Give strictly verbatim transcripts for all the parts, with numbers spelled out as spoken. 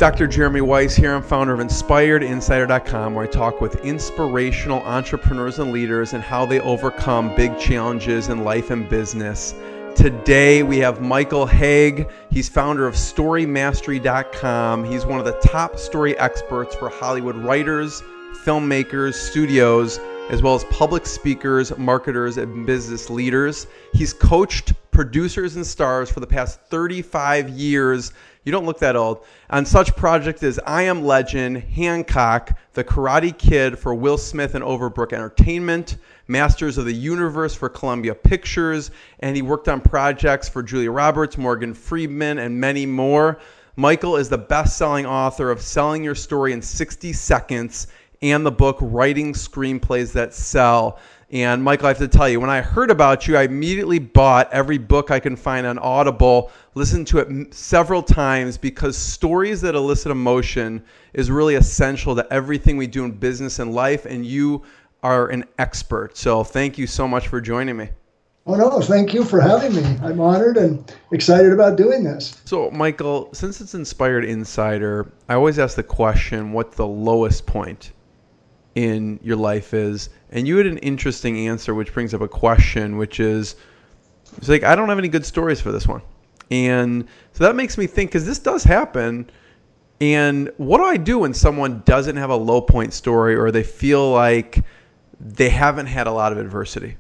Doctor Jeremy Weiss here. I'm founder of Inspired Insider dot com, where I talk with inspirational entrepreneurs and leaders and how they overcome big challenges in life and business. Today we have Michael Hague. He's founder of Story Mastery dot com. He's one of the top story experts for Hollywood writers, filmmakers, studios, as well as public speakers, marketers, and business leaders. He's coached producers and stars for the past thirty-five years. You don't look that old. On such projects as I Am Legend, Hancock, The Karate Kid for Will Smith and Overbrook Entertainment, Masters of the Universe for Columbia Pictures, and he worked on projects for Julia Roberts, Morgan Freeman, and many more. Michael is the best-selling author of Selling Your Story in sixty seconds and the book Writing Screenplays That Sell. And Michael, I have to tell you, when I heard about you, I immediately bought every book I can find on Audible, listened to it several times, because stories that elicit emotion is really essential to everything we do in business and life, and you are an expert. So thank you so much for joining me. Oh, no, thank you for having me. I'm honored and excited about doing this. So, Michael, since it's Inspired Insider, I always ask the question, what the lowest point in your life is? And you had an interesting answer, which brings up a question, which is, it's like, I don't have any good stories for this one. And so that makes me think, because this does happen. And what do I do when someone doesn't have a low point story, or they feel like they haven't had a lot of adversity?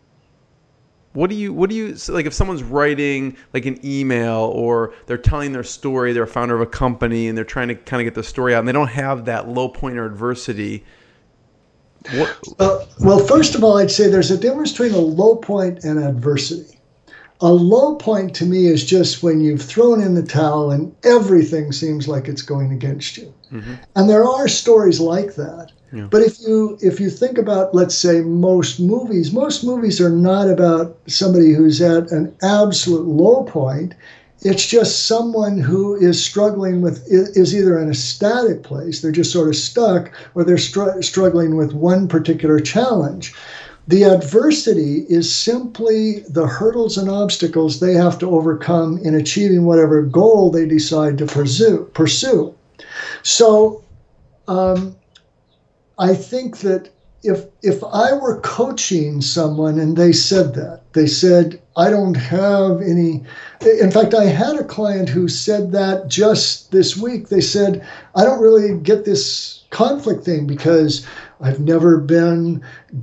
What do you, what do you, like if someone's writing like an email, or they're telling their story, they're a founder of a company and they're trying to kind of get the story out, and they don't have that low point or adversity. What? Uh, well, first of all, I'd say there's a difference between a low point and adversity. A low point to me is just when you've thrown in the towel and everything seems like it's going against you. Mm-hmm. And there are stories like that. Yeah. But if you if you think about, let's say, most movies, most movies are not about somebody who's at an absolute low point. It's just someone who is struggling with, is either in a static place, they're just sort of stuck, or they're str- struggling with one particular challenge. The adversity is simply the hurdles and obstacles they have to overcome in achieving whatever goal they decide to pursue. pursue. So um, I think that if if I were coaching someone and they said that, they said, I don't have any, in fact, I had a client who said that just this week. They said, I don't really get this conflict thing because I've never been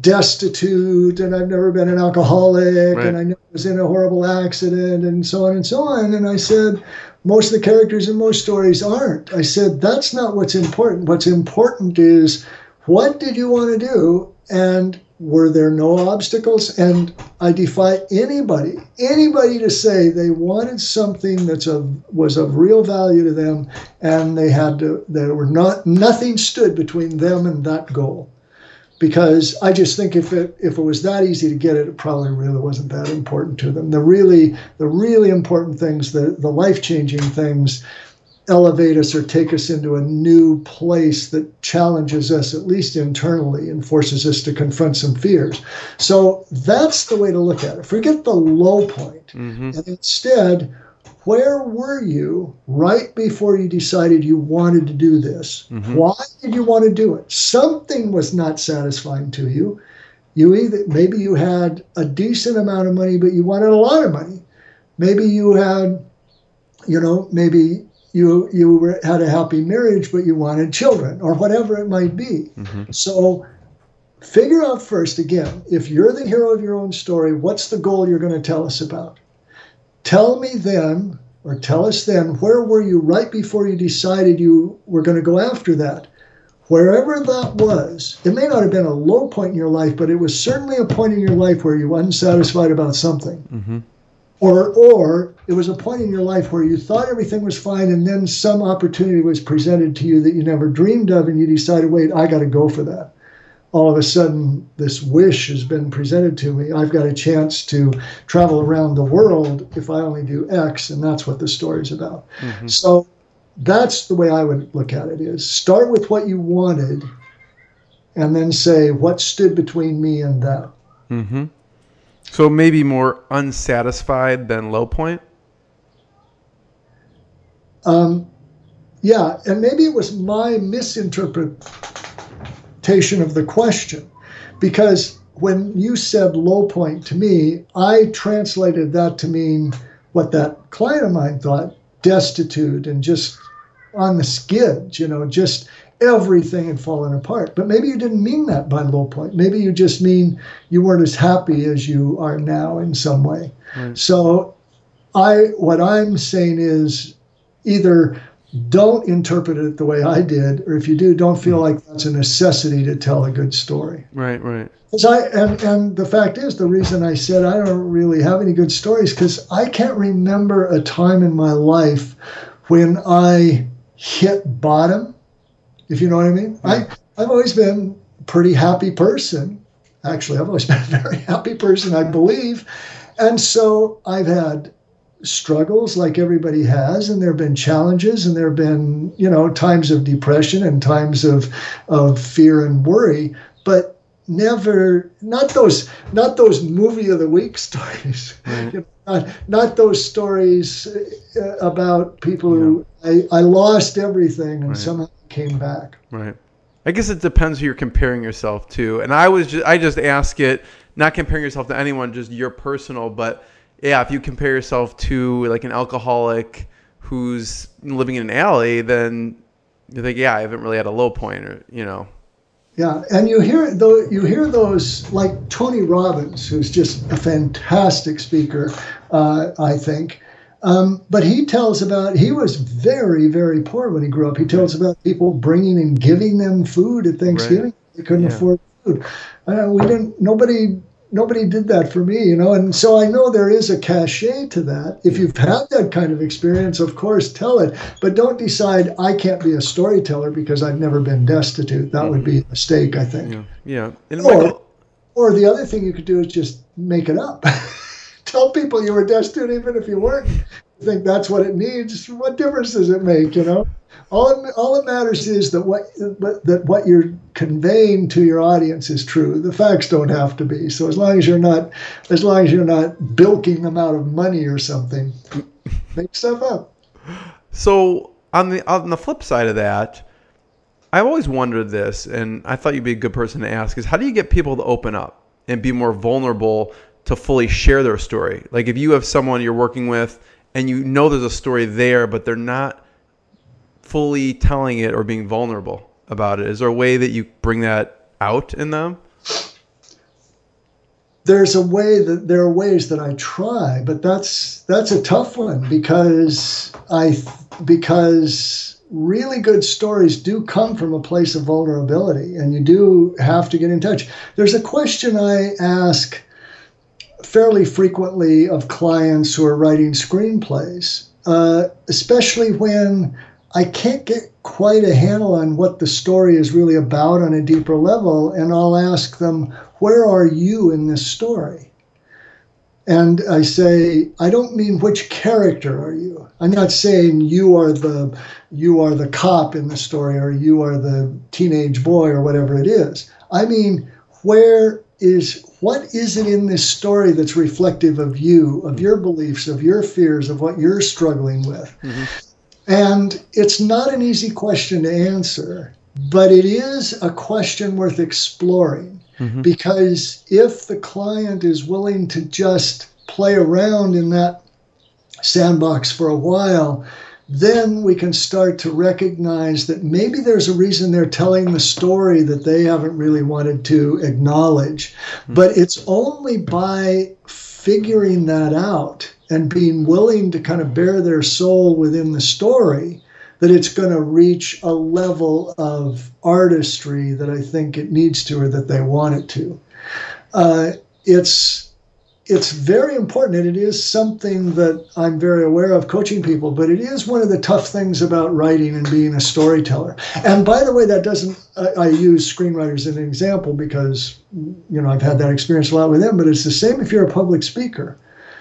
destitute and I've never been an alcoholic, right, and I never was in a horrible accident and so on and so on. And I said, most of the characters in most stories aren't. I said, that's not what's important. What's important is, what did you want to do? And were there no obstacles? And I defy anybody, anybody to say they wanted something that's of was of real value to them, and they had to, there were not, nothing stood between them and that goal. Because I just think if it if it was that easy to get it, it probably really wasn't that important to them. The really the really important things, the, the life-changing things, elevate us or take us into a new place that challenges us, at least internally, and forces us to confront some fears. So that's the way to look at it. Forget the low point. Mm-hmm. And instead, where were you right before you decided you wanted to do this? Mm-hmm. Why did you want to do it? Something was not satisfying to you. You either maybe you had a decent amount of money, but you wanted a lot of money. Maybe you had, you know, maybe You you were, had a happy marriage, but you wanted children, or whatever it might be. Mm-hmm. So figure out first, again, if you're the hero of your own story, what's the goal you're going to tell us about? Tell me then, or tell us then, where were you right before you decided you were going to go after that? Wherever that was, it may not have been a low point in your life, but it was certainly a point in your life where you were unsatisfied about something. Mm-hmm. Or or it was a point in your life where you thought everything was fine, and then some opportunity was presented to you that you never dreamed of, and you decided, wait, I got to go for that. All of a sudden, this wish has been presented to me. I've got a chance to travel around the world if I only do X, and that's what the story's about. Mm-hmm. So that's the way I would look at it, is start with what you wanted, and then say, what stood between me and that? Mm-hmm. So maybe more unsatisfied than low point? Um, yeah, and maybe it was my misinterpretation of the question, because when you said low point to me, I translated that to mean what that client of mine thought, destitute and just on the skids, you know, just everything had fallen apart. But maybe you didn't mean that by low point. Maybe you just mean you weren't as happy as you are now in some way. Right. So I, what I'm saying is either don't interpret it the way I did, or if you do, don't feel like that's a necessity to tell a good story. Right, right. Because I and, and the fact is, the reason I said I don't really have any good stories, because I can't remember a time in my life when I hit bottom, if you know what I mean. Yeah. I, I've always been a pretty happy person. Actually, I've always been a very happy person, I believe. And so I've had struggles like everybody has, and there have been challenges, and there have been, you know, times of depression and times of of fear and worry, but never, not those, not those movie of the week stories, right. you know, not, not those stories about people yeah. who I, I lost everything and right. somehow came back. Right. I guess it depends who you're comparing yourself to, and I was just, I just ask it, not comparing yourself to anyone, just your personal, but yeah, if you compare yourself to like an alcoholic who's living in an alley, then you think, yeah, I haven't really had a low point, or you know. Yeah, and you hear though you hear those like Tony Robbins, who's just a fantastic speaker, uh, I think. Um, but he tells about he was very very poor when he grew up. He tells about people bringing and giving them food at Thanksgiving. Right. They couldn't yeah. afford food. Uh, we didn't. Nobody. Nobody did that for me, you know, and so I know there is a cachet to that. If you've had that kind of experience, of course, tell it, but don't decide I can't be a storyteller because I've never been destitute. That mm-hmm. would be a mistake, I think. Yeah, yeah. And or, Michael... or the other thing you could do is just make it up. Tell people you were destitute even if you weren't. I think that's what it needs. What difference does it make, you know? All it, all that matters is that what that what you're conveying to your audience is true. The facts don't have to be. So as long as you're not, as long as you're not bilking them out of money or something, make stuff up. So on the on the flip side of that, I've always wondered this, and I thought you'd be a good person to ask: is how do you get people to open up and be more vulnerable to fully share their story? Like if you have someone you're working with and you know there's a story there, but they're not fully telling it or being vulnerable about it. Is there a way that you bring that out in them? There's a way that there are ways that I try, but that's that's a tough one because I because really good stories do come from a place of vulnerability, and you do have to get in touch. There's a question I ask fairly frequently of clients who are writing screenplays, uh, especially when I can't get quite a handle on what the story is really about on a deeper level, and I'll ask them, where are you in this story? And I say, I don't mean which character are you. I'm not saying you are the you are the cop in the story or you are the teenage boy or whatever it is. I mean, where is what is it in this story that's reflective of you, of your beliefs, of your fears, of what you're struggling with? Mm-hmm. And it's not an easy question to answer, but it is a question worth exploring mm-hmm. because if the client is willing to just play around in that sandbox for a while, then we can start to recognize that maybe there's a reason they're telling the story that they haven't really wanted to acknowledge. Mm-hmm. But it's only by figuring that out and being willing to kind of bare their soul within the story that it's going to reach a level of artistry that I think it needs to, or that they want it to. Uh, it's it's very important, and it is something that I'm very aware of coaching people, but it is one of the tough things about writing and being a storyteller. And by the way, that doesn't, I, I use screenwriters as an example because, you know, I've had that experience a lot with them, but it's the same if you're a public speaker.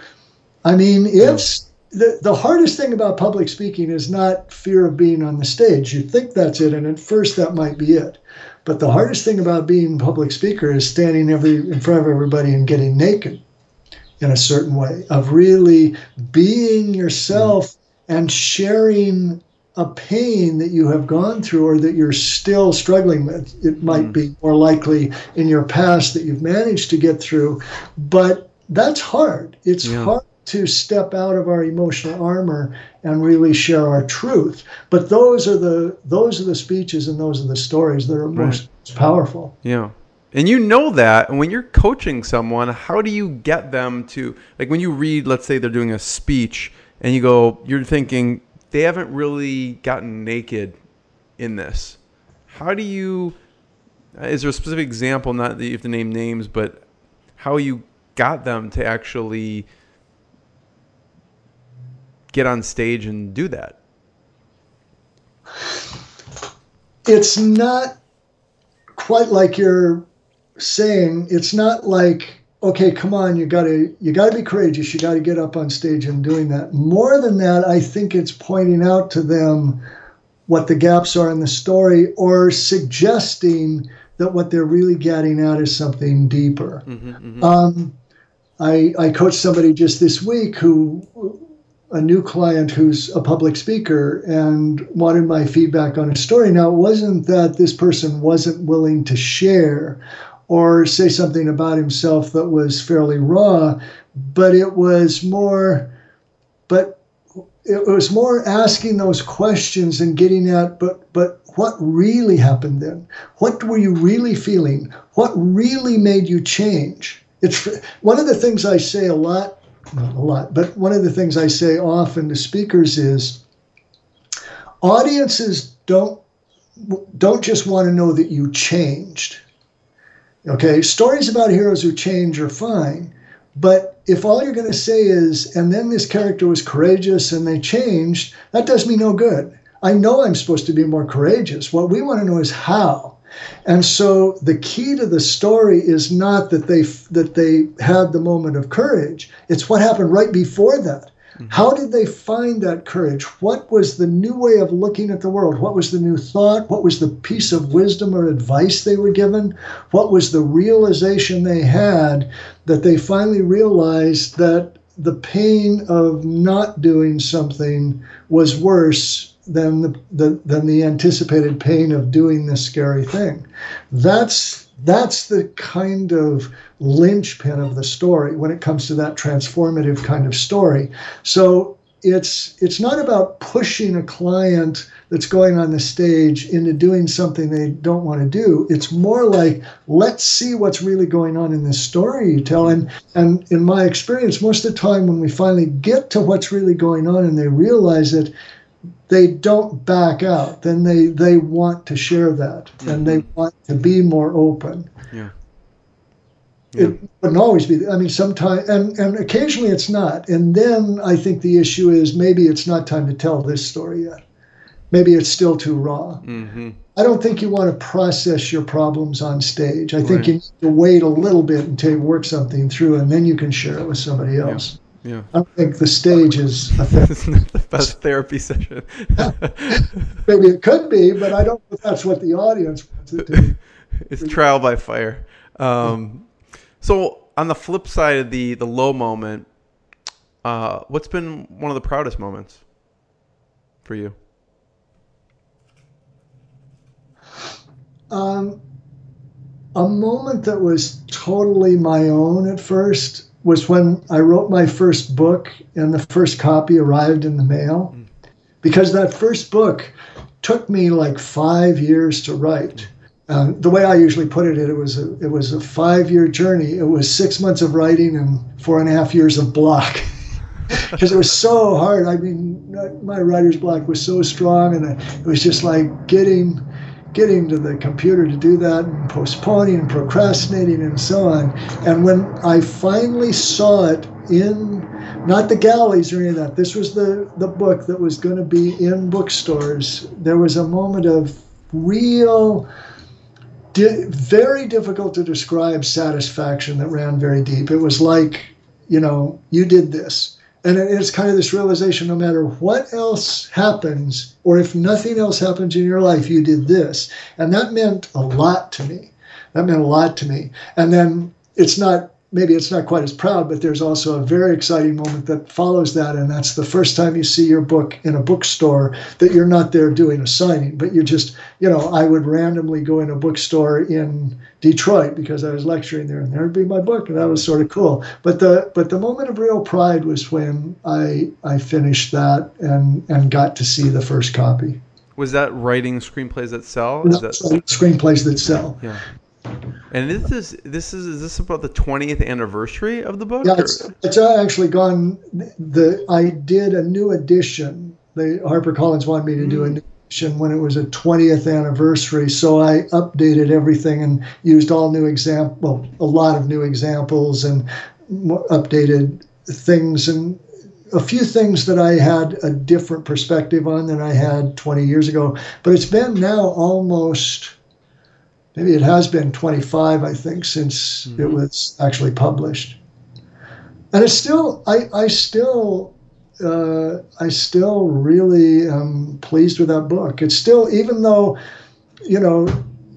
I mean, it's the, the hardest thing about public speaking is not fear of being on the stage. You think that's it, and at first that might be it. But the hardest thing about being a public speaker is standing every in front of everybody and getting naked in a certain way, of really being yourself and sharing a pain that you have gone through or that you're still struggling with. It might mm. be more likely in your past that you've managed to get through, but that's hard. It's yeah. hard to step out of our emotional armor and really share our truth. But those are the those are the speeches and those are the stories that are most right. powerful. Yeah. And you know that, and when you're coaching someone, how do you get them to, like when you read, let's say they're doing a speech and you go, you're thinking, they haven't really gotten naked in this. How do you, is there a specific example, not that you have to name names, but how you got them to actually get on stage and do that? It's not quite like you're saying. It's not like, okay, come on, you gotta you gotta be courageous. You gotta get up on stage and doing that. More than that, I think it's pointing out to them what the gaps are in the story, or suggesting that what they're really getting at is something deeper. Mm-hmm, mm-hmm. Um, I I coached somebody just this week who, a new client who's a public speaker, and wanted my feedback on a story. Now, it wasn't that this person wasn't willing to share or say something about himself that was fairly raw, but it was more, but it was more asking those questions and getting at, but but what really happened then? What were you really feeling? What really made you change? It's one of the things I say a lot, not a lot, but one of the things I say often to speakers is, audiences don't don't just want to know that you changed. Okay, stories about heroes who change are fine, but if all you're going to say is, and then this character was courageous and they changed, that does me no good. I know I'm supposed to be more courageous. What we want to know is how. And so the key to the story is not that they that they had the moment of courage. It's what happened right before that. Mm-hmm. How did they find that courage? What was the new way of looking at the world? What was the new thought? What was the piece of wisdom or advice they were given? What was the realization they had that they finally realized that the pain of not doing something was worse than the, the than the anticipated pain of doing this scary thing? That's That's the kind of linchpin of the story when it comes to that transformative kind of story. So it's it's not about pushing a client that's going on the stage into doing something they don't want to do. It's more like, let's see what's really going on in this story you tell. And, and in my experience, most of the time when we finally get to what's really going on and they realize it, they don't back out. Then they, they want to share that, mm-hmm. and they want to be more open. Yeah. Yeah. It wouldn't always be. I mean, sometimes, and, and occasionally it's not. And then I think the issue is maybe it's not time to tell this story yet. Maybe it's still too raw. Mm-hmm. I don't think you want to process your problems on stage. I think right. you need to wait a little bit until you work something through, and then you can share it with somebody else. Yeah. Yeah. I don't think the stage is a therapy. It's not the best therapy session. Maybe it could be, but I don't know if that's what the audience wants it to be. It's trial by fire. Um, so on the flip side of the, the low moment, uh, what's been one of the proudest moments for you? Um, a moment that was totally my own at first was when I wrote my first book and the first copy arrived in the mail. Mm. Because that first book took me like five years to write. Uh, the way I usually put it, it was a, it was a five-year journey. It was six months of writing and four and a half years of block. Because it was so hard. I mean, my writer's block was so strong, and it was just like getting... getting to the computer to do that and postponing and procrastinating and so on. And when I finally saw it in, not the galleys or any of that, this was the, the book that was going to be in bookstores, there was a moment of real, di- very difficult to describe satisfaction that ran very deep. It was like, you know, you did this. And it's kind of this realization, no matter what else happens, or if nothing else happens in your life, you did this. And that meant a lot to me. That meant a lot to me. And then it's not maybe it's not quite as proud, but there's also a very exciting moment that follows that, and that's the first time you see your book in a bookstore that you're not there doing a signing, but you just, you know, I would randomly go in a bookstore in Detroit because I was lecturing there, and there'd be my book, and that was sort of cool. But the but the moment of real pride was when I I finished that and and got to see the first copy. Was that writing screenplays that sell? Is that screenplays that sell? Yeah. And this is this is is this about the twentieth anniversary of the book? Yeah, it's, it's actually gone. The I did a new edition. The HarperCollins wanted me to mm. do a new edition when it was a twentieth anniversary, so I updated everything and used all new example, well, a lot of new examples and updated things and a few things that I had a different perspective on than I had twenty years ago. But it's been now almost. Maybe it has been twenty-five, I think, since mm-hmm. it was actually published, and it's still. I I still uh, I still really am pleased with that book. It's still, even though, you know,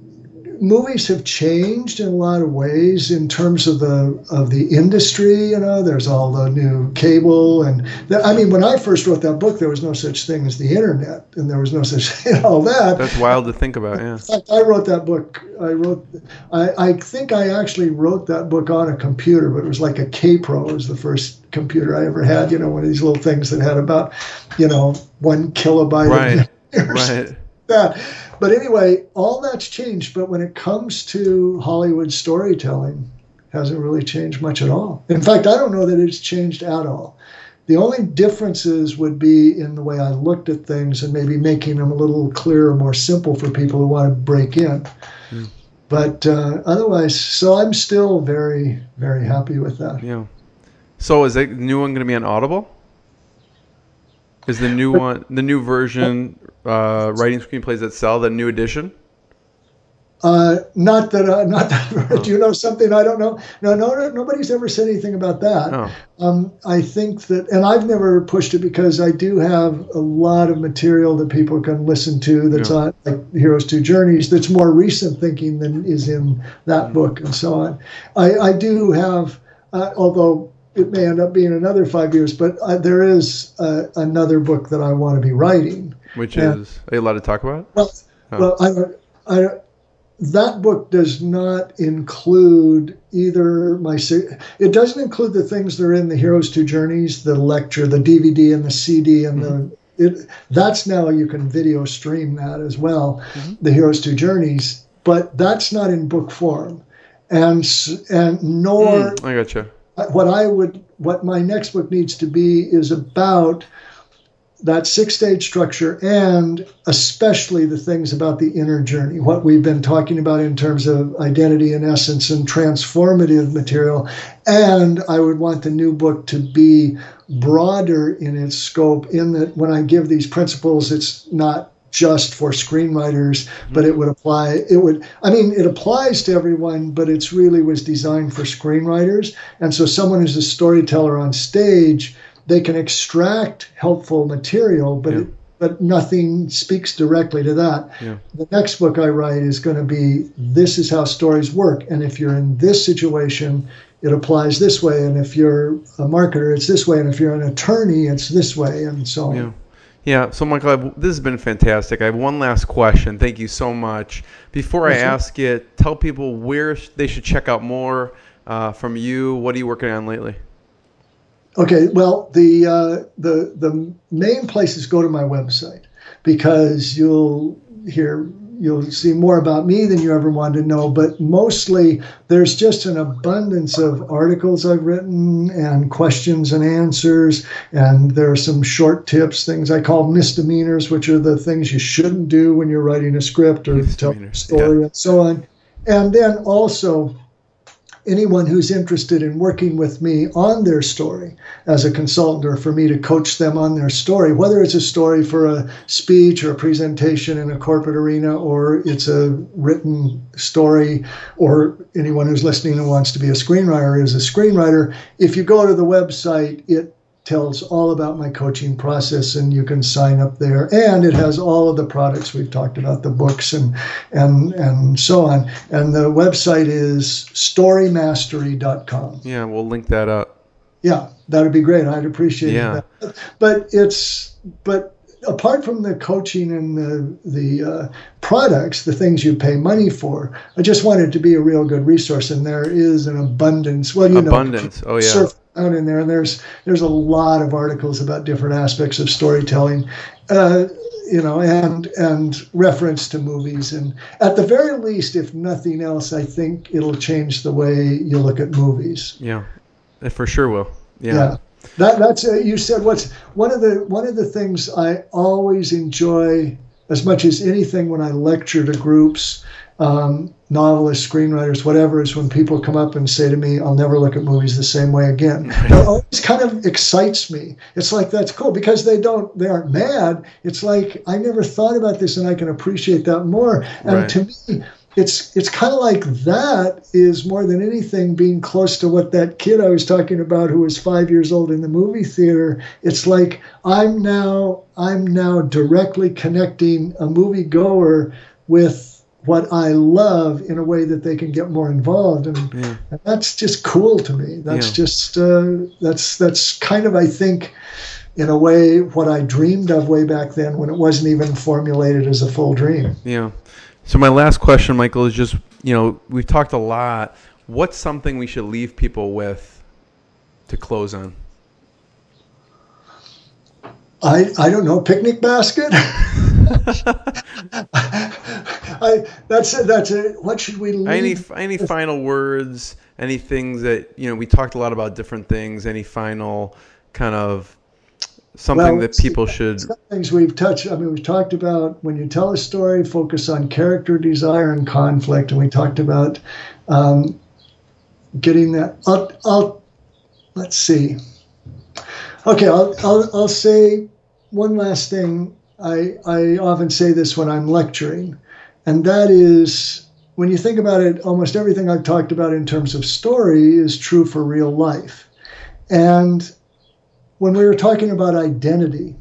movies have changed in a lot of ways in terms of the of the industry. You know, there's all the new cable, and the, I mean, when I first wrote that book, there was no such thing as the internet, and there was no such you know, all that. That's wild to think about. Yeah. In fact, I wrote that book. I wrote. I, I think I actually wrote that book on a computer, but it was like a K-Pro. It was the first computer I ever had. You know, one of these little things that had about, you know, one kilobyte. Right. Of right. That. But anyway, all that's changed. But when it comes to Hollywood storytelling, it hasn't really changed much at all. In fact, I don't know that it's changed at all. The only differences would be in the way I looked at things and maybe making them a little clearer, more simple for people who want to break in. Mm. But uh, otherwise, so I'm still very, very happy with that. Yeah. So is the new one going to be on Audible? Is the new one, the new version, uh, writing screenplays that sell, the new edition? Uh, not that, uh, not that. Oh. Do you know something I don't know? No, no, nobody's ever said anything about that. Oh. Um, I think that, and I've never pushed it because I do have a lot of material that people can listen to that's yeah. on, like Heroes Two Journeys, that's more recent thinking than is in that mm. book and so on. I, I do have, uh, although it may end up being another five years, but uh, there is uh, another book that I want to be writing. Which and, is, are you allowed to talk about? Well, oh. well I don't, I don't, that book does not include either my, it doesn't include the things that are in the Heroes Two Journeys, the lecture, the D V D and the C D and mm-hmm. the, it, that's now you can video stream that as well, mm-hmm. the Heroes Two Journeys, but that's not in book form. And, and nor, mm, I gotcha. What I would, what my next book needs to be is about that six-stage structure and especially the things about the inner journey, what we've been talking about in terms of identity and essence and transformative material. And I would want the new book to be broader in its scope, in that when I give these principles, it's not just for screenwriters, but it would apply, it would, I mean, it applies to everyone, but it's really was designed for screenwriters. And so someone who's a storyteller on stage, they can extract helpful material, but yeah. it, but nothing speaks directly to that. Yeah. The next book I write is going to be, this is how stories work. And if you're in this situation, it applies this way. And if you're a marketer, it's this way. And if you're an attorney, it's this way, and so on. Yeah. Yeah, so Michael, I've, this has been fantastic. I have one last question. Thank you so much. Before I ask it, tell people where they should check out more uh, from you. What are you working on lately? Okay, well, the uh, the the main place is go to my website, because you'll hear you'll see more about me than you ever wanted to know. But mostly, there's just an abundance of articles I've written and questions and answers, and there are some short tips, things I call misdemeanors, which are the things you shouldn't do when you're writing a script or tell a story, yeah. and so on. And then also, anyone who's interested in working with me on their story as a consultant, or for me to coach them on their story, whether it's a story for a speech or a presentation in a corporate arena, or it's a written story, or anyone who's listening and wants to be a screenwriter is a screenwriter. If you go to the website, it tells all about my coaching process, and you can sign up there. And it has all of the products we've talked about, the books and and and so on. And the website is story mastery dot com. Yeah, we'll link that up. Yeah, that would be great. I'd appreciate yeah. that. But it's but apart from the coaching and the the uh, products, the things you pay money for, I just want it to be a real good resource. And there is an abundance. Well, you abundance. know, oh yeah. Surf out in there, and there's there's a lot of articles about different aspects of storytelling. Uh, you know, and and reference to movies, and at the very least, if nothing else, I think it'll change the way you look at movies. Yeah, it for sure will. Yeah. yeah. That that's uh, you said what's one of the one of the things I always enjoy as much as anything when I lecture to groups, um, novelists, screenwriters, whatever, is when people come up and say to me, "I'll never look at movies the same way again." That always kind of excites me. It's like, that's cool, because they don't they aren't mad. It's like, I never thought about this, and I can appreciate that more. And right. to me, It's it's kind of like that is more than anything being close to what that kid I was talking about who was five years old in the movie theater. It's like I'm now I'm now directly connecting a moviegoer with what I love in a way that they can get more involved, and, yeah. and that's just cool to me. That's yeah. just uh, that's that's kind of, I think, in a way, what I dreamed of way back then when it wasn't even formulated as a full dream. Yeah. So my last question, Michael, is just, you know, we've talked a lot. What's something we should leave people with to close on? I I don't know, picnic basket? I that's it, that's it. What should we leave? Any any final words, any things that, you know, we talked a lot about different things, any final kind of something well, that people should... Some things we've touched. I mean, we've talked about when you tell a story, focus on character, desire, and conflict. And we talked about um, getting that. I'll, I'll, let's see. Okay, I'll, I'll, I'll say one last thing. I, I often say this when I'm lecturing, and that is, when you think about it, almost everything I've talked about in terms of story is true for real life. And when we were talking about identity,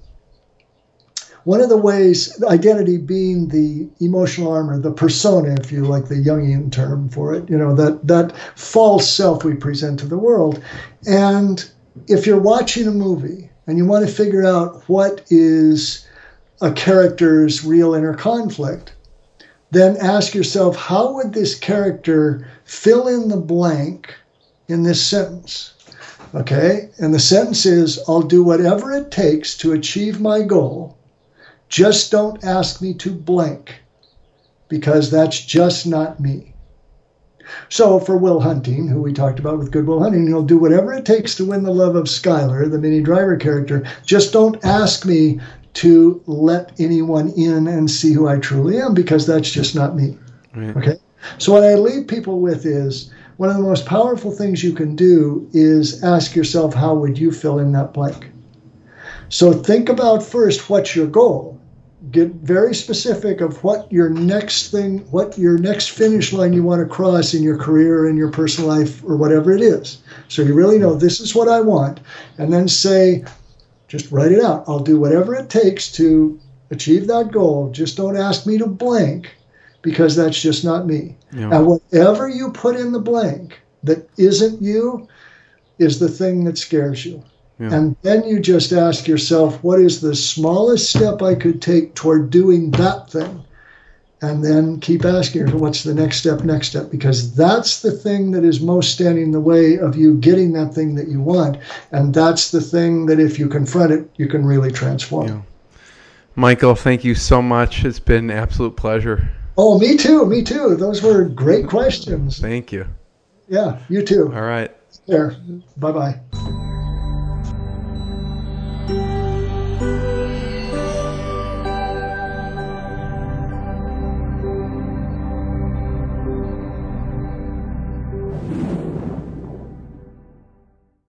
one of the ways, identity being the emotional armor, the persona, if you like the Jungian term for it, you know, that, that false self we present to the world. And if you're watching a movie and you want to figure out what is a character's real inner conflict, then ask yourself, how would this character fill in the blank in this sentence? Okay, and the sentence is, I'll do whatever it takes to achieve my goal. Just don't ask me to blank, because that's just not me. So for Will Hunting, who we talked about with Good Will Hunting, he'll do whatever it takes to win the love of Skylar, the Minnie Driver character. Just don't ask me to let anyone in and see who I truly am, because that's just not me. Right. Okay, so what I leave people with is, one of the most powerful things you can do is ask yourself, how would you fill in that blank? So think about first, what's your goal? Get very specific of what your next thing, what your next finish line you want to cross in your career, in your personal life, or whatever it is. So you really know, this is what I want. And then say, just write it out. I'll do whatever it takes to achieve that goal. Just don't ask me to blank, because that's just not me. Yeah. And whatever you put in the blank that isn't you is the thing that scares you. Yeah. And then you just ask yourself, what is the smallest step I could take toward doing that thing? And then keep asking yourself, what's the next step, next step? Because that's the thing that is most standing in the way of you getting that thing that you want. And that's the thing that if you confront it, you can really transform. Yeah. Michael, thank you so much. It's been an absolute pleasure. Oh, me too. Me too. Those were great questions. Thank you. Yeah, you too. All right. There. Bye-bye.